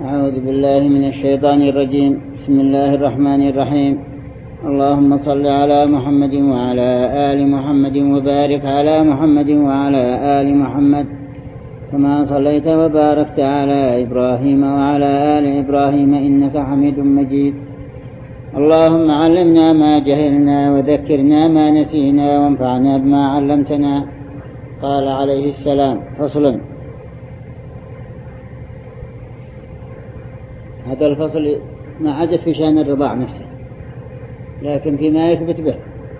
أعوذ بالله من الشيطان الرجيم. بسم الله الرحمن الرحيم. اللهم صل على محمد وعلى آل محمد وبارك على محمد وعلى آل محمد كما صليت وباركت على إبراهيم وعلى آل إبراهيم إنك حميد مجيد. اللهم علمنا ما جهلنا وذكرنا ما نسينا وانفعنا بما علمتنا. قال عليه السلام: فصل. هذا الفصل ما عاد في شأن الرضاع نفسه، لكن فيما يثبت به.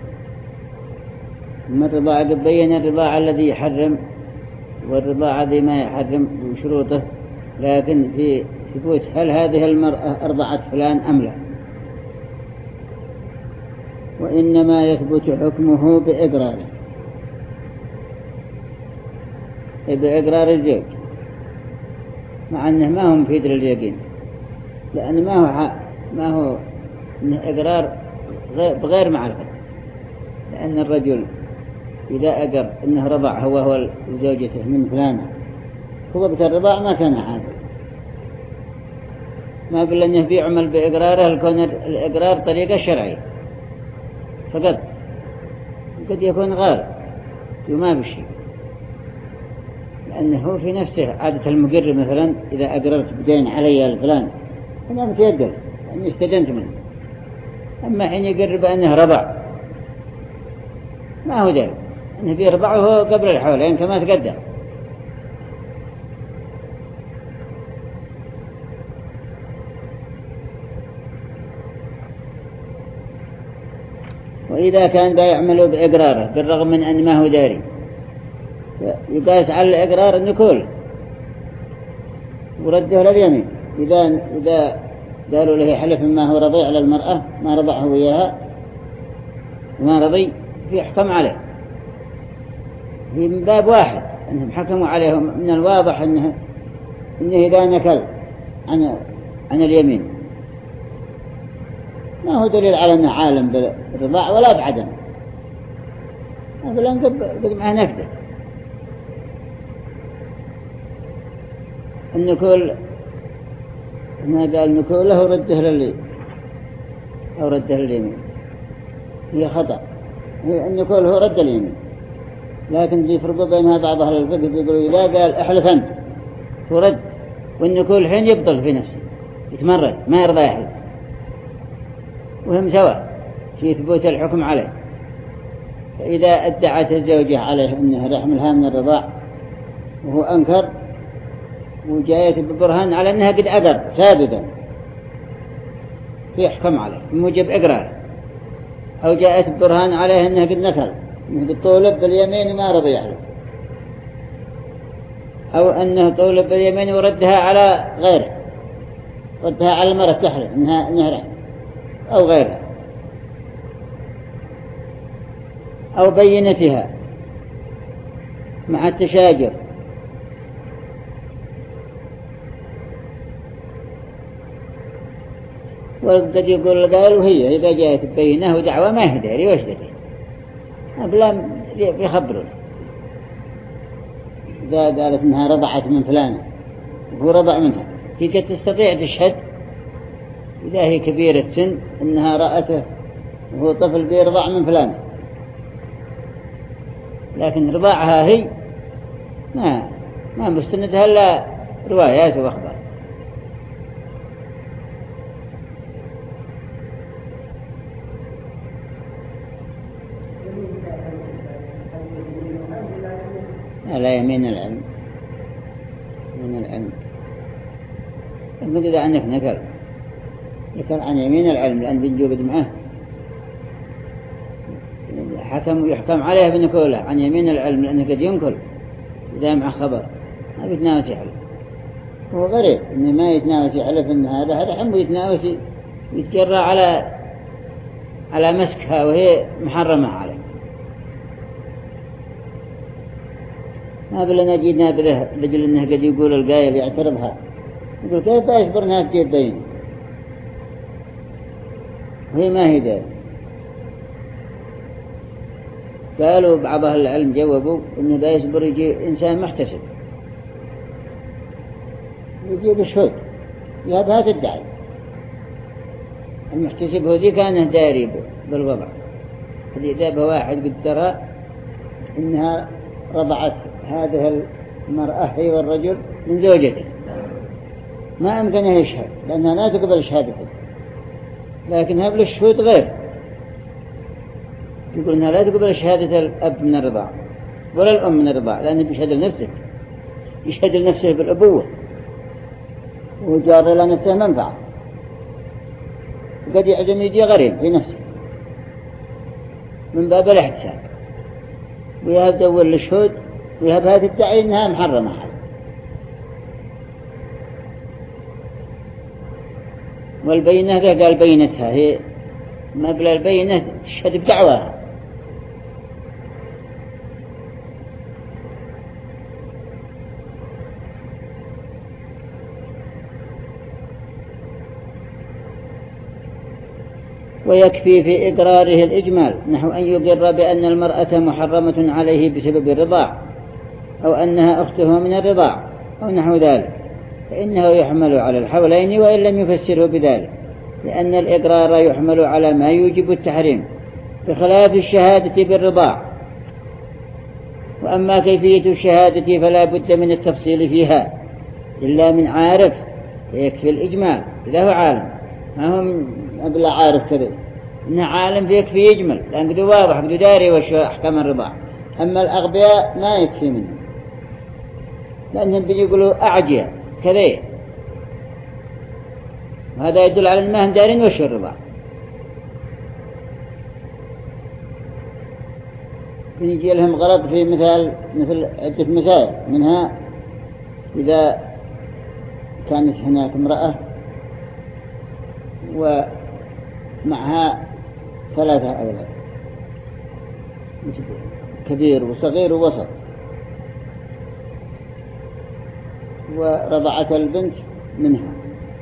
أما الرضاع قد بين الرضاع الذي يحرم والرضاع الذي ما يحرم وشروطه، لكن في ثبوت هل هذه المرأة أرضعت فلان أم لا، وإنما يثبت حكمه بإقرار الزوج، مع أنه ما هو مفيد لليقين، لأن ما هو إقرار بغير معرفة. لأن الرجل إذا أقر أنه رضع هو زوجته من فلانة، وقت الرضاع ما كان عادل، ما بل أنه بيعمل بإقراره لكون الإقرار طريقة شرعية فقط، قد يكون غالب وما بشيء، لأنه في نفسه عادة المقر. مثلا إذا أقررت بدين علي الفلان أنا متيقل أني استدنت منه، أما حين يقر بأنه رضع ما هو ذلك، أنه بيرضعه قبل الحولين كما تقدم. وإذا كان دا يعمل بإقراره بالرغم من أن ما هو داري، يقاس على الإقرار النكول ورده لليمين. إذا قالوا له حلف ما هو رضيع للمرأة ما رضعه وياها وما رضي، فيحكم عليه في باب واحد، أنهم حكموا عليه. من الواضح أنه إذا نكل عن اليمين ما هو دليل على أنه عالم بالرضاع ولا بعدم، أقول قد معه نكده. النكول ما قال نكوله رده للي أو رده لليمين، هي خطأ. هي النكول هو رد اليمين، لكن يفرقوا بينها بعض أهل الفقه يقولوا إذا قال احلف أنت ترد، والنكول حين يبطل في نفسه يتمرد ما يرضى يحلف، وهم سواء في ثبوت الحكم عليه. فإذا ادعت الزوجة عليه أنه رحملها من الرضاع وهو أنكر وجاءت ببرهان على أنها قد أقر سابقا، فيحكم عليه بموجب إقرار، أو جاءت ببرهان عليه أنها قد نكل، أنه قد طولب باليمين وما رضي يحلف، أو أنه طولب باليمين وردها على غيره، ردها على المرأة تحلف أنها رحم أو غيرها، أو بينتها مع التشاجر. وقد يقول قالوا هي إذا جاءت بينه ودعوة ما يهدري وش دري أبلا يخبرون. إذا قالت أنها رضعت من فلانة وهو رضع منها، هي قد تستطيع تشهد إذا هي كبيرة سن أنها رأته وهو طفل بيرضع من فلانة، لكن رضاعها هي ما مستندها إلا روايات وأخبار. لا يمين العلم، من العلم إذا عنك نكل عن يمين العلم، لأن بنجوبد معه يحكم عليه بنكوله عن يمين العلم، لأنه قد ينكل إذا مع خبر ما بيتناوس يحلف. هو غريب إنه ما يتناوس يحلف إن هذا رحم، ويتناوس يتجرى على مسكها وهي محرمة عليه. ما بلنا جينا بله رجل إنه قد يقول القايل يعترضها، يقول كيف يصبر ناس تجيب بين وهي ما هي دار. قالوا بعض أهل العلم جوابوا إنه لا يصبر يجي إنسان محتسب يجيب الشهود يهبها تدعي. المحتسب هو ذي كان داري بالوضع، إذا بواحد قد ترى إنها رضعت هذه المرأة هي والرجل من زوجته، ما أمكن يشهد لأنها لا تقبل شهادته، لكن هبل الشهود غير. يقول إنها لا تقبل شهادة الأب من الرضاع ولا الأم من الرضاع، لأنه بيشهد لنفسه، يشهد لنفسه بالأبوة وجار لنفسه منفعة، وقد يعزم يجي غريب في نفسه من باب الاحتساب، ويهب دور للشهود ويهب هذه تدعي إنها محرمة حد. والبينة ذا قال بينتها هي ما بلا البينة تشهد بدعواها. ويكفي في إقراره الإجمال، نحو أن يقر بأن المرأة محرمة عليه بسبب الرضاع، أو أنها أخته من الرضاع، أو نحو ذلك، فإنه يحمل على الحولين وإن لم يفسره بذلك، لأن الإقرار يحمل على ما يوجب التحريم بخلاف الشهادة بالرضاع. وأما كيفية الشهادة فلا بد من التفصيل فيها إلا من عارف، فيكفي الإجمال إذا هو عالم، ما هم أبلا عارف كذا، إنه عالم فيكفي يجمل لأن قدوا واضح قدوا داري وش أحكام الرضاع. أما الأغبياء ما يكفي منهم، لأنهم بيقولوا أعجية كذا، وهذا يدل على أنهم دارين وش الرضاع. يجي لهم غلط في مثل عدة مسائل، منها إذا كانت هناك امرأة ومعها 3 أولاد، كبير وصغير ووسط، ورضعت البنت منها،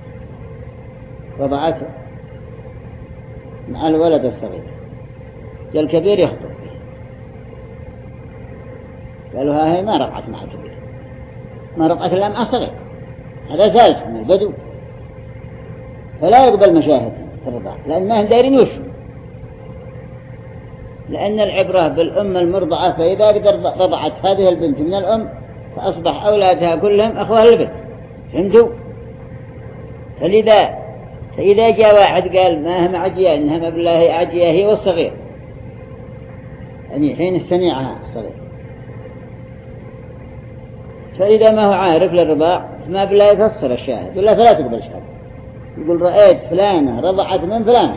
رضعت مع الولد الصغير، جاء الكبير يخطب، قالوا هاي ما رضعت مع الكبير، ما رضعت إلا مع الصغير، هذا ثالث من البدو، فلا يقبل مشاهد الرضاع لأن ما هم دايرين وشو، لأن العبرة بالأم المرضعة، فإذا قدر رضعت هذه البنت من الأم فأصبح أولادها كلهم أخوها للبنت، فهمتوا؟ فإذا جاء واحد قال ما هم عجية إنها ما بالله عجية هي والصغير، يعني حين استنيعها الصغير، فإذا ما هو عارف للرضاع ما بالله يفسر الشاهد ولا فلا تقبل شهادة، يقول رأيت فلانة رضعت من فلانة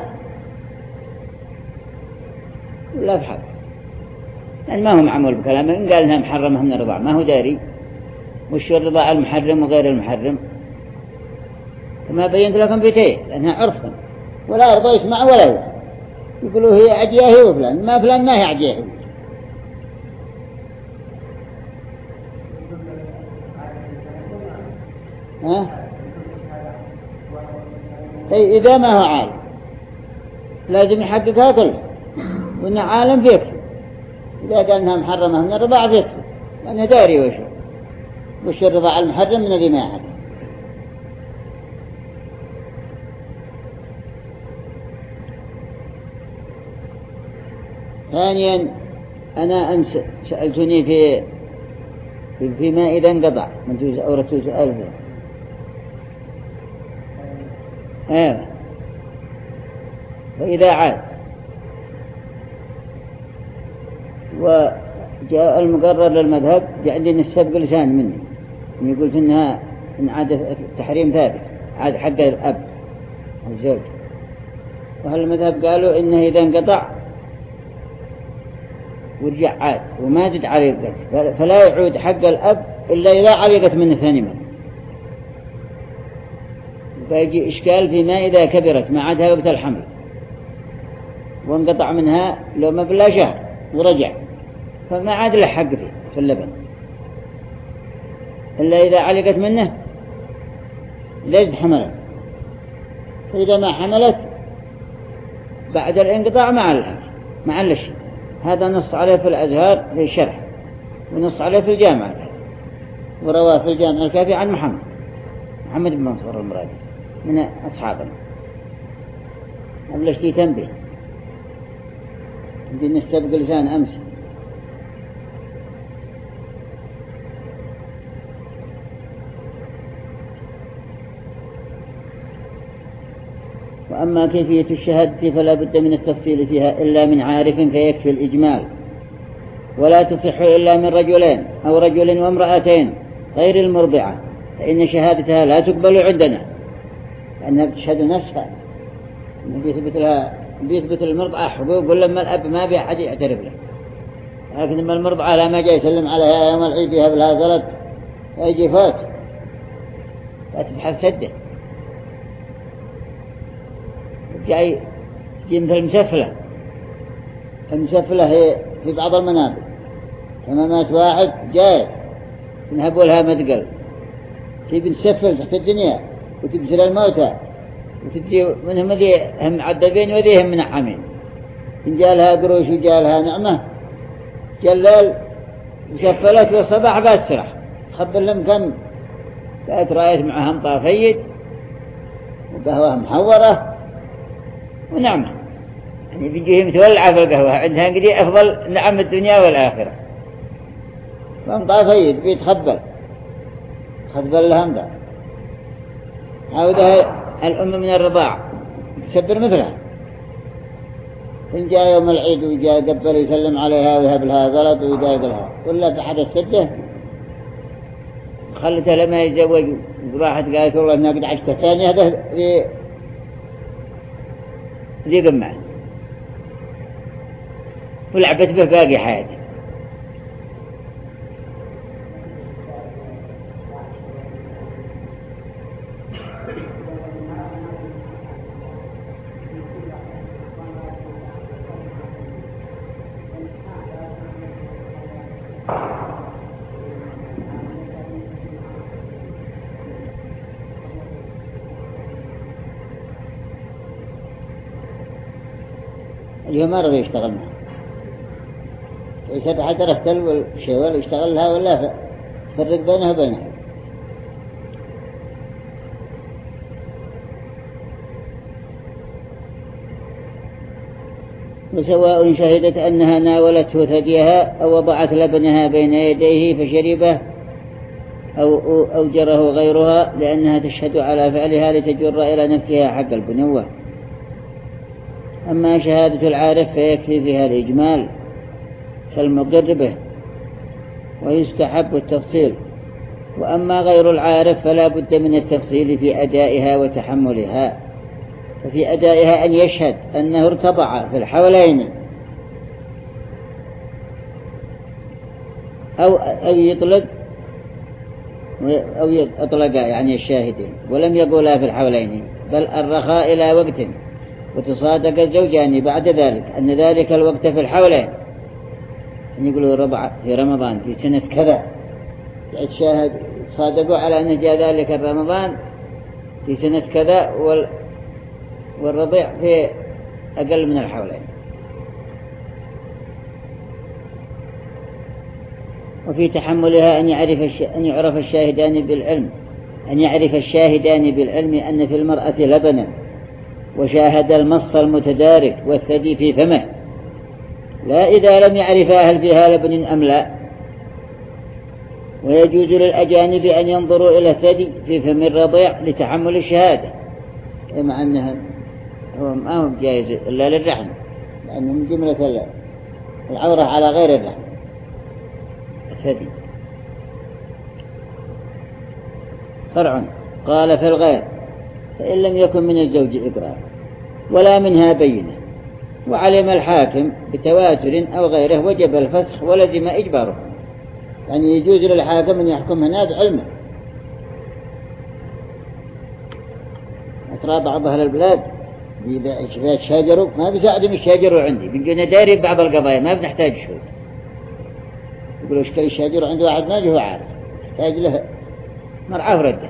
ولا بحق، لأن ما هو معمول بكلامه، إن قال إنها محرمة من الرضاع ما هو داري وش الرضاع المحرم وغير المحرم، كما بينت لكم بيتين لأنها عرفا ولا يرضى يسمع ولا يفهم، يقولوا هي عجية هي وفلان، ما فلان ما هي عجية هي. أي إذا ما هو عالم لازم يحققها كلها، وإن عالم فيكفي، إذا قال إنها محرمة من الرضاع فيكفي لأنه داري وش الرضاع المحرم من الذي ما يعلم. ثانيا أنا أمس سألتني فيما إذا انقطع من جزء أو رسول سؤال فيه. فإذا عاد وجاء المقرر للمذهب جاء عندنا السبق لسان مني، يقول إنها إن عاد التحريم ثابت عاد حق الأب الزوج، وهل المذهب قالوا إنه إذا انقطع ورجع عاد وما جد عليقت فلا يعود حق الأب إلا إذا عليقت منه ثاني مرة. فيجي إشكال فيما إذا كبرت ما عادها وقت الحمل وانقطع منها لو ما بلا شهر ورجع فما عاد له حق فيه في اللبن إلا إذا علقت منه لازم حملت، فإذا ما حملت بعد الانقطاع مع الشيء. هذا نص عليه في الأزهار في الشرح، ونص عليه في الجامعة، ورواه في الجامعة الكافي عن محمد بن منصور المرادي. من أصحابنا. أبلش تنبه بدي نستبق لسان أمس. وأما كيفية الشهادة فلا بد من التفصيل فيها إلا من عارف فيكفي الإجمال، ولا تصح إلا من رجلين أو رجل وامرأتين غير المرضعة، فإن شهادتها لا تقبل عندنا لأنها بتشهد نفسها، بيثبت المرضعة حقوق لما الأب ما بي أحد يعترف له. لكن لما المرضعة لما جاي يسلم عليها يوم العيد يهب لها زلط يجي فوت فتبحث سده، جاي مثل المسفلة هي في بعض المنابر كما مات واحد جاي نهبوا لها مدقل تبي نسفل تحت الدنيا وتبسل الموتى وتدي منهم ذي هم عذبين وذي هم منعمين، إن جالها قروش وجالها نعمة جلال وسفلت والصباح باتسرح خبر لهم كم بقيت رأيت معهم طافيد وقهوة محورة ونعمة، يعني بيجيهم تولع في القهوة عندها قدي أفضل نعم الدنيا والآخرة، فهم طافيد بيتخبل خذبل لهم ذا. عودها الأم من الرضاع تسبر مثلها، إن جاء يوم العيد وجاء قبل يسلم عليها ويهب لها غلط ويدايق لها ولا بحد السده خلتها لما يتزوج وراحت قالت والله إنها قد عشت ثاني هذا ذي قمع ولعبت به باقي حياتي. اليوم ما رضي يشتغل معه يسبح حتى رفتل والشيء ولا يشتغل لها ولا فرق بينها وبينها. وسواء شهدت أنها ناولته ثديها أو وضعت لبنها بين يديه فشربه أو جره غيرها لأنها تشهد على فعلها لتجر إلى نفسها حق البنوة. أما شهادة العارف فيكفي فيها الإجمال كالمقر به ويستحب التفصيل، وأما غير العارف فلا بد من التفصيل في أدائها وتحملها. ففي أدائها أن يشهد أنه ارتضع في الحولين أو يطلق يعني الشاهدين ولم يقولا في الحولين بل الرخاء إلى وقت وتصادق الزوجان بعد ذلك أن ذلك الوقت في الحولين، أن يقولوا رضع في رمضان في سنة كذا الشاهد صادقوا على أن جاء ذلك رمضان في سنة كذا والرضيع في أقل من الحولين. وفي تحملها أن يعرف الشاهدان بالعلم أن في المرأة لبنا وشاهد المص المتدارك والثدي في فمه، لا إذا لم يعرفا هل فيها لبن أم لا. ويجوز للأجانب أن ينظروا إلى الثدي في فم الرضيع لتحمل الشهادة، مع أنها ما هو جائز إلا للرحم لأنه من جملة العورة على غير الرحم الثدي. فرع قال في الغير فإن لم يكن من الزوج إقرار ولا منها بينة وعلم الحاكم بتواتر أو غيره وجب الفسخ ولزم إجباره، يعني يجوز للحاكم أن يحكم هنا بعلمه. أترى بعض أهل البلاد إذا شاجروا ما بيساعدهم الشاجروا عندي بنجونا داري بعض القضايا ما بنحتاج شهود، يقولوا إيش كي الشاجروا عند واحد ما هو عارف يحتاج له مرعاه ورده.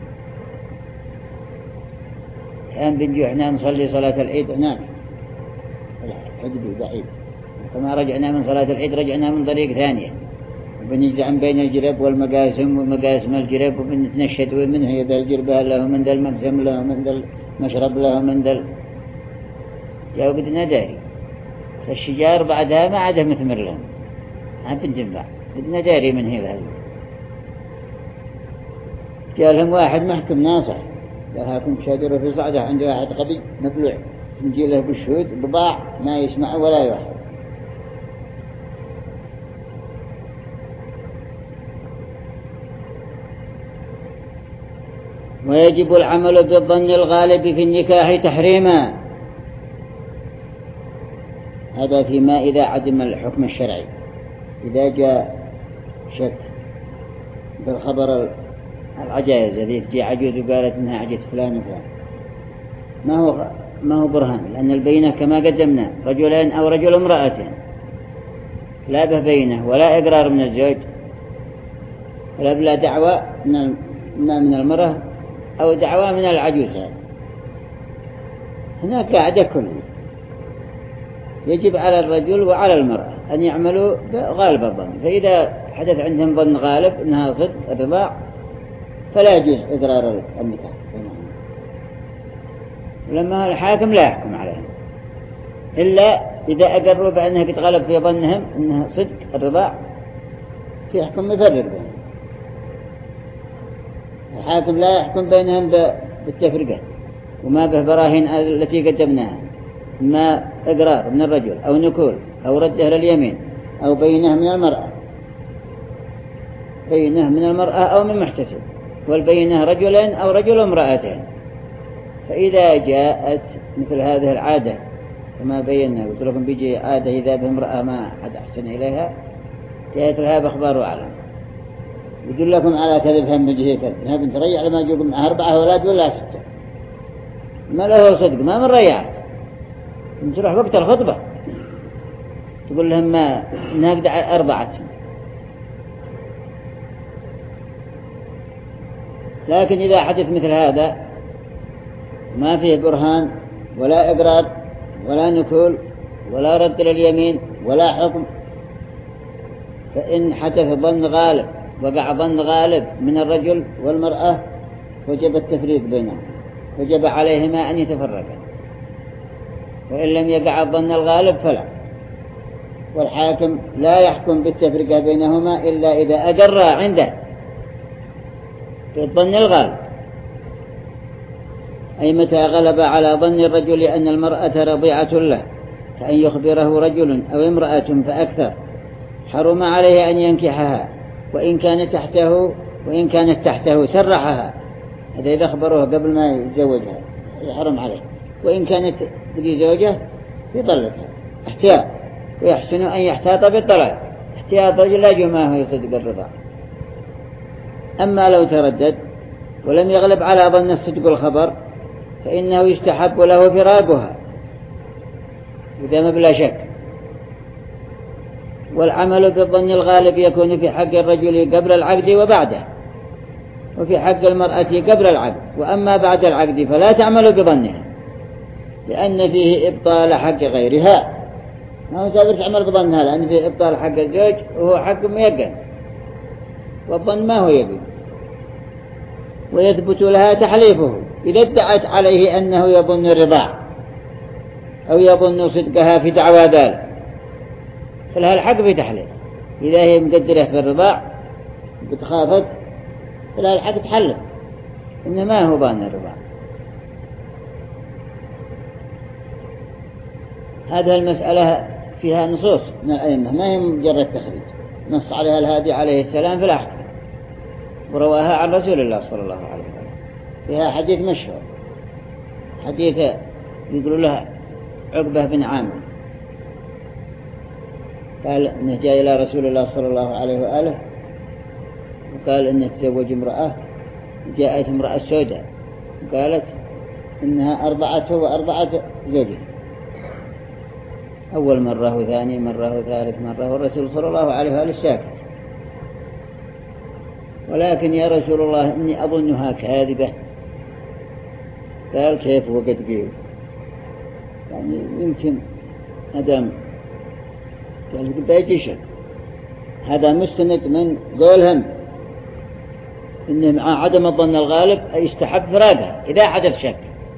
الآن بنجو إحنا نصلي صلاة العيد هناك الحجب بعيد، فما رجعنا من صلاة العيد رجعنا من طريق ثانية بنجعل بين الجرب والمقاسم ومقاسم الجرب وبنتنشد ومن هي ذا الجربة له ومن ذا المقسم له ومن ذا المشرب له ومن ذا جاءوا بدنا داري. فالشجار بعدها ما عاد مثمر لهم ما بنجنبع بدنا داري من هي ذا. قال لهم واحد محكم ناصح قال هاكم تشادروا في صعدة عند واحد قبي مبلوع نجي له بالشهود بضاع ما يسمع ولا يوحد. ويجب العمل بالظن الغالب في النكاح تحريما. هذا فيما إذا عدم الحكم الشرعي. إذا جاء شك بالخبر العجائز الذي تجي عجوز وقالت إنها عجز فلان وفلان ما هو برهان، لأن البينة كما قدمنا رجلين أو رجل امرأتين لا به بينة ولا إقرار من الزوج ولا بلا دعوة من المرأة أو دعوة من العجوز. هناك قاعدة كله يجب على الرجل وعلى المرأة أن يعملوا غالب الظن. فإذا حدث عندهم ظن غالب أنها صدق الرضاع فلا يجوز إقرار النكاح بينهم، ولما الحاكم لا يحكم عليهم إلا إذا أقروا بأنها قد غلب في ظنهم أنها صدق الرضاع يحكم مفرق بينهم. الحاكم لا يحكم بينهم بالتفرقة وما به براهين التي قدمناها، ما إقرار من الرجل أو نكول أو رده لليمين أو بينه من المرأة أو من محتسب، والبينه رجلين أو رجل امرأتين. فإذا جاءت مثل هذه العادة كما بينا قلت لكم بيجي عادة إذا بامرأة ما حد أحسن إليها جاءت لها بأخبار وعلم يقول لكم على كذبهم بجهة كذب إنها بنت ريع لما يجوكم معها 4 أولاد ولا 6 ما له صدق ما من ريعت نروح وقت الخطبة تقول لهم ما نقدع 4. لكن إذا حدث مثل هذا ما فيه برهان ولا إقرار ولا نكول ولا رد لليمين ولا حكم، فإن حدث ظن غالب وقع ظن غالب من الرجل والمرأة وجب التفريق بينهم، وجب عليهما أن يتفرقا. وإن لم يقع الظن الغالب فلا، والحاكم لا يحكم بالتفرقة بينهما إلا إذا أقر عنده في الظن الغالب، أي متى غلب على ظن الرجل أن المرأة رضيعة له كأن يخبره رجل أو امرأة فأكثر حرم عليه أن ينكحها وإن كانت تحته سرحها. هذا إذا أخبروه قبل ما يتزوجها يحرم عليه، وإن كانت بدي زوجة يطلقها احتياط، ويحسن أن يحتاط بالطلاق احتياط رجل لا جماه يصدق الرضا. أما لو تردد ولم يغلب على ظن الصدق الخبر فإنه يستحب له فراقها إذا ما بلا شك. والعمل بالظن الغالب يكون في حق الرجل قبل العقد وبعده، وفي حق المرأة قبل العقد، وأما بعد العقد فلا تعمل بظنها لأن فيه إبطال حق غيرها. ما هو سابر تعمل بظنها لأن فيه إبطال حق الزوج وهو حق ميقن، والظن ما هو يقين. ويثبت لها تحليفه إذا ادعت عليه أنه يظن الرضاع أو يظن صدقها في دعوى ذلك فلها الحق في تحليف. إذا هي مقدرة في الرضاع بتخافت فلها الحق تحلف إنه ما هو ظن الرضاع. هذه المسألة فيها نصوص من الأئمة ما هي مجرد تخريج، نص عليها الهادي عليه السلام في الأحكام ورواها عن رسول الله صلى الله عليه وسلم. فيها حديث مشهور حديث يقول له عقبة بن عامر قال إنه جاء إلى رسول الله صلى الله عليه وآله وقال إنه تزوج امرأة، جاءت امرأة سوداء وقالت إنها أرضعته وأرضعت زوجه أول مرة وثاني مرة وثالث مرة، والرسول صلى الله عليه وآله ساكت. ولكن يا رسول الله إني أظنها كاذبة. قال كيف وقد قيل يعني يمكن أدم قال بيجي شك هذا مستند من قولهم إن مع عدم الظن الغالب يستحب فراقها إذا حدث شك،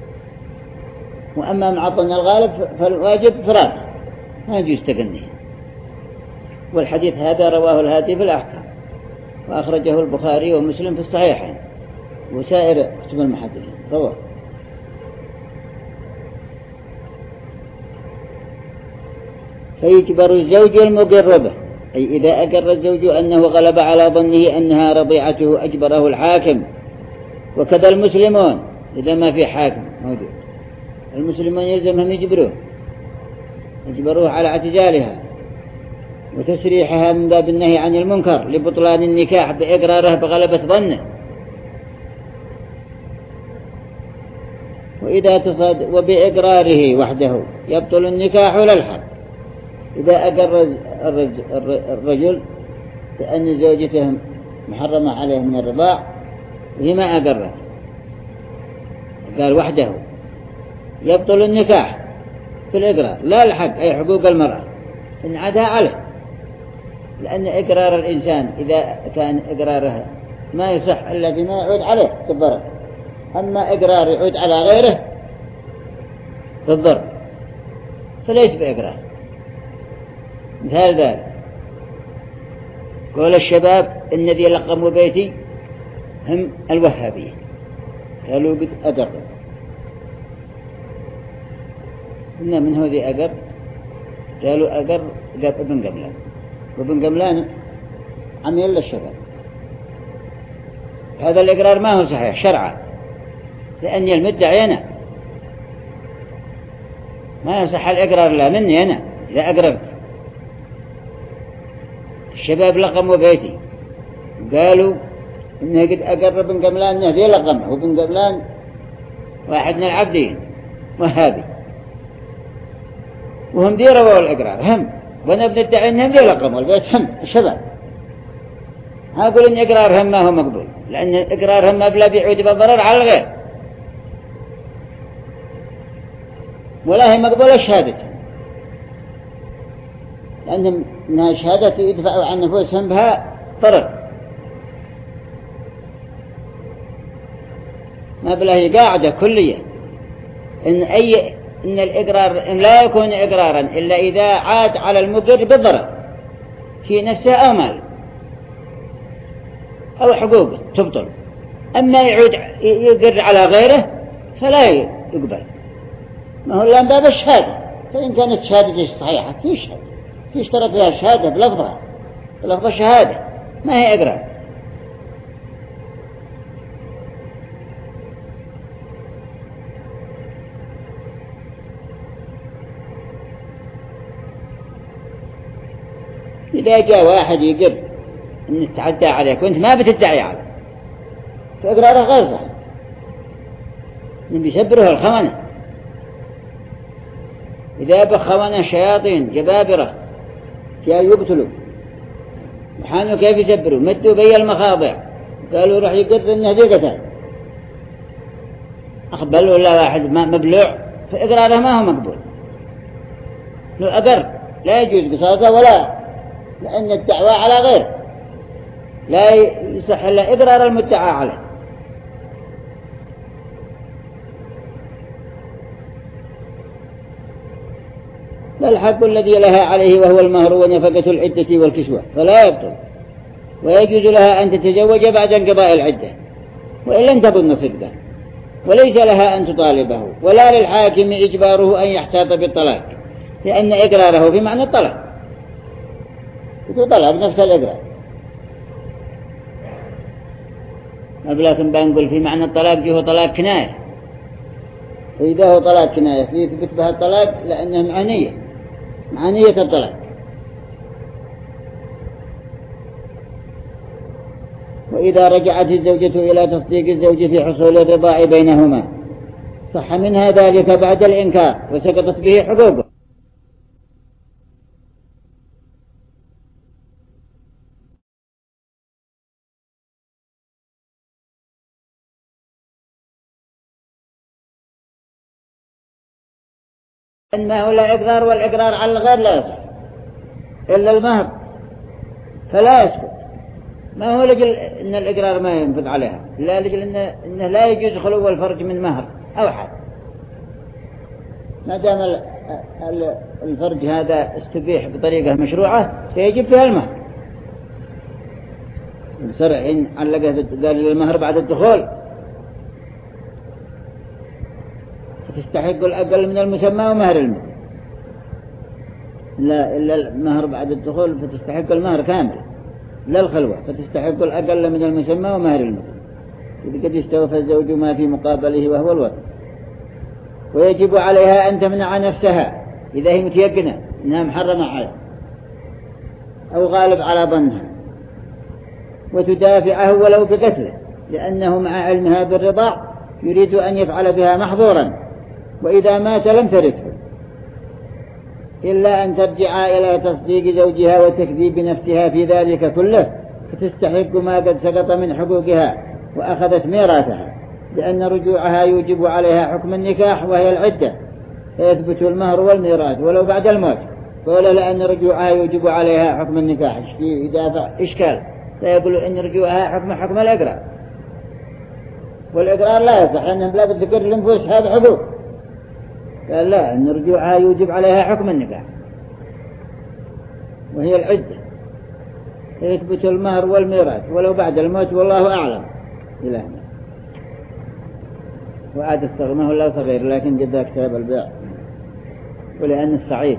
وأما مع الظن الغالب فالواجب فراقها ما يجوز تقنيه. والحديث هذا رواه الهادي في الأحكام، وأخرجه البخاري ومسلم في الصحيحين وسائر كتب المحدثين رواه. فيجبر الزوج المقر به، أي إذا أقر الزوج أنه غلب على ظنه أنها رضيعته أجبره الحاكم. وكذا المسلمون إذا ما في حاكم موجود، المسلمون يلزمهم يجبروه على اعتزالها وتسريحها من باب النهي عن المنكر لبطلان النكاح بإقراره بغلبة ظنه. وإذا تصاد وبإقراره وحده يبطل النكاح للحد. إذا أقر الرجل بأن زوجته محرمة عليه من الرضاع وهي ما أقرت، قال وحده، يبطل النكاح في الإقرار لا الحق، أي حقوق المرأة إن عادها عليه، لأن إقرار الإنسان إذا كان إقراره ما يصح إلا بما يعود عليه بالضرر، أما إقرار يعود على غيره بالضرر فليس بإقرار. مثال ذلك قول الشباب الذي لقموا بيتي هم الوهابية، قالوا قد أقر، إن من هو ذي أقر؟ قالوا أقر قال ابن قملان، وابن قملان عميل للشباب. هذا الإقرار ما هو صحيح شرعا، لأن المدعي أنا ما يصح الإقرار لا مني أنا إذا أقررت. الشباب لقموا بيتي قالوا إنه قد أقر ابن قملان إنه ذي لقمه، وابن قملان واحد من العبدين وهابي، وهم ذي رووا الإقرار هم، وانا بندعي إنهم ذي لقموا البيت هم الشباب. هقول إن إقرارهم ما هو مقبول، لأن إقرارهم ما بلا بيعود بالضرر على الغير، ولا هي مقبولة شهادتهم، لأنهم إنها شهادة يدفعوا عن نفوسهم بها ضرر، ما بلا هي قاعدة كلية إن الإقرار إن لا يكون إقرارا إلا إذا عاد على المقر بالضرر في نفسه أو مال أو حقوقه تبطل. أما يعود يقر على غيره فلا يقبل، ما هو إلا من باب الشهادة. فإن كانت شهادة صحيحة يشترط لها الشهادة بلفظها، بلفظ الشهادة ما هي إقرار. إذا جاء واحد يقر إن تعدى عليك وأنت ما بتدعي عليه فإقراره غير صحيح، إن بيسبره الخونة. إذا بخونة شياطين جبابرة جاء يقتلوا وحانوا كيف يسبروا، مدوا بي المخاضع قالوا روح يقر إنه ذي قتل، أقبلوا ولا واحد مبلوع فإقراره ما هو مقبول. لو أقر لا يجوز قصاصه ولا، لأن الدعوة على غير لا يصح إلا إقرار المدعى عليه. فالحق الذي لها عليه وهو المهر ونفقة العدة والكسوة فلا يبطل، ويجوز لها أن تتزوج بعد انقضاء العدة وإن لم تظن صدقا، وليس لها أن تطالبه ولا للحاكم إجباره أن يحتاط بالطلاق، لأن إقراره في معنى الطلاق طلب نفس الإقرار. لكن بنقول في معنى الطلاق جه طلاق كناية، فإذا هو طلاق كناية يثبت بها الطلاق لأنه معنية الطلاق. وإذا رجعت الزوجة إلى تصديق الزوج في حصول الرضاع بينهما صح منها ذلك بعد الإنكار وسقطت به حقوقه. إنه لا إقرار، والإقرار على الغير لا يصح إلا المهر، فلا يسكت. ما هو لجل إن الإقرار ما ينفذ عليها، لا لجل إنه لا يجوز خلو الفرج من مهر أو حد. ما دام الفرج هذا استبيح بطريقة مشروعة سيجب فيها المهر. الشرع إن علقه قال المهر بعد الدخول فتستحق الأقل من المسمى ومهر المثل، لا إلا المهر بعد الدخول فتستحق المهر كامل، لا الخلوة فتستحق الأقل من المسمى ومهر المثل إذا قد استوفى الزوج ما في مقابله وهو الوطن. ويجب عليها أن تمنع نفسها إذا هي متيقنة إنها محرمة عليها أو غالب على ظنها، وتدافعه ولو بقتله، لأنه مع علمها بالرضاع يريد أن يفعل بها محظورا، وإذا مات لم ترثه إلا أن ترجع إلى تصديق زوجها وتكذيب نفسها في ذلك كله، فتستحق ما قد سقط من حقوقها وأخذت ميراثها، لأن رجوعها يوجب عليها حكم النكاح وهي العدة، فيثبت المهر والميراث ولو بعد الموت. ولا لأن رجوعها يوجب عليها حكم النكاح يدافع إشكال، فيقول إن رجوعها حكم الإقرار، والإقرار لا يصح لأنهم لا بذكر الأنفس هذا حقوق. قال لا، أن رجوعها يوجب عليها حكم النكاح وهي العدة، فيثبت المهر والميراث ولو بعد الموت، والله أعلم. إلى هنا وعاد استغناه الله صغير، لكن جدا كتاب البيع، ولأن الصعيد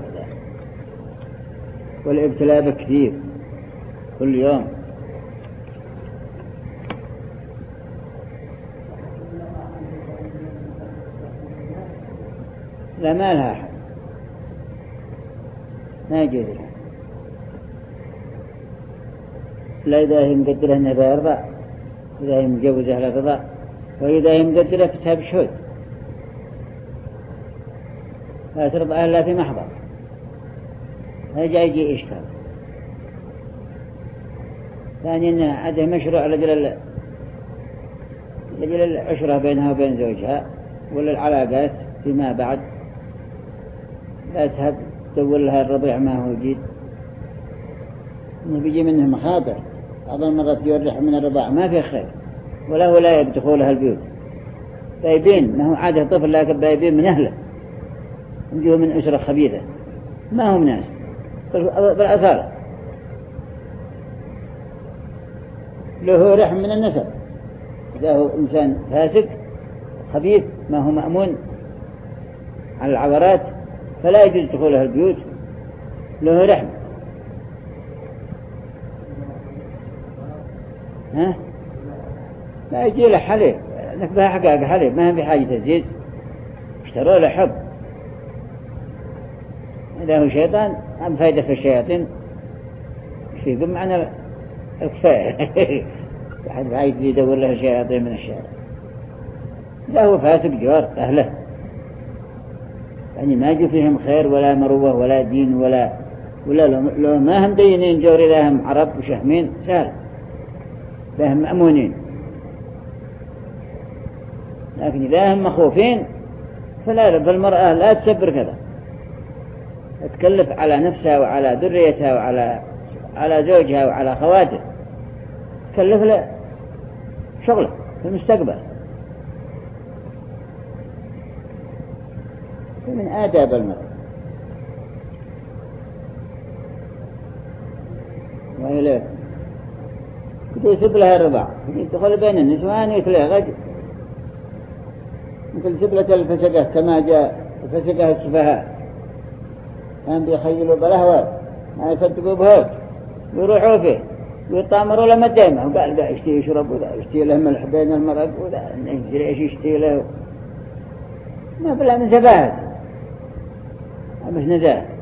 والابتلاء كثير كل يوم. لا ما لها أحد، ما يجوز لها، لا إذا هي مقدرة أنها بيرضى، إذا هي مجوزة على رضا، وإذا هي مقدرة تسهب شهود لا ترضى إلا في محضر، هذا يجي إشكال. ثانيا أنها عده مشروع لجل العشرة بينها وبين زوجها ولا العلاقات فيما بعد، لا تهب تدور لها الرضيع ما هو جيد، إنه بيجي منه مخاطر، بعض المرات يورح من الرضاع ما في خير، ولا هو لا يدخلها البيوت، بايبين ما هو عاده طفل لكن بايبين من أهله، يجوا من أسرة خبيثة ما هم ناس بالأصالة، له رحم من النسب. إذا هو إنسان فاسق خبيث ما هو مأمون على العورات فلا يجوز دخولها البيوت، له رحم. لا يجي له حليب، نكبها حقاق حليب ما هي بحاجة تزيد، اشتروا له حب. إذا هو شيطان هم فايدة في الشياطين يقول معنا الكفاية واحد عايز يدور له شياطين من الشارع. إذا هو فاسق جوار أهله يعني ما يجي فيهم خير ولا مروة ولا دين ولا لو ما هم دينين جور، إذا هم عرب وشهمين سهل، إذا هم مأمونين، لكن إذا هم مخوفين فالمرأة لا تسبر كذا، تكلف على نفسها وعلى ذريتها وعلى زوجها وعلى خواته، تكلف له شغله في المستقبل. من آداب المرأة. وإليه يسب لها الرضاع، يدخل بين النسوان يتليه غد مثل سبلة الفسقة كما جاء الفسقة السفهاء، كان بيخيلوا بالهوى ما يصدقوا بهوت ويروحوا فيه ويطامروا لما دايما، وقال لا يشتي يشرب ولا يشتي له ملح بين المرق ولا يجري ايش يشتي له، ما بلا من سفاهة مش نزاهة.